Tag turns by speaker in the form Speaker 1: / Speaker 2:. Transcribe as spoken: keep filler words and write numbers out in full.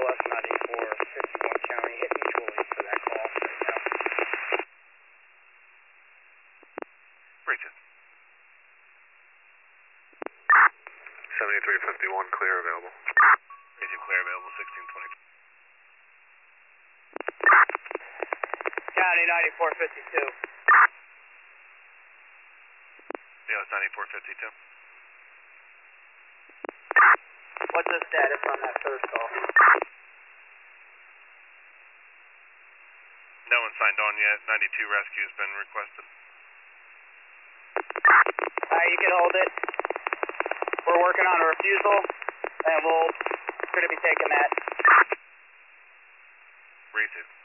Speaker 1: bus ninety-four fifty-one County. Hit mutually for that call right now.
Speaker 2: Reach it. seventy-three fifty-one, clear available. Reach it, clear available, sixteen twenty.
Speaker 1: County ninety-four fifty-two.
Speaker 2: Yeah, it's ninety-four fifty-two.
Speaker 1: What's the status on that first call?
Speaker 2: No one signed on yet. ninety-two rescue has been requested.
Speaker 1: Alright, you can hold it. We're working on a refusal, and we'll going to be taking that.
Speaker 2: Reach it.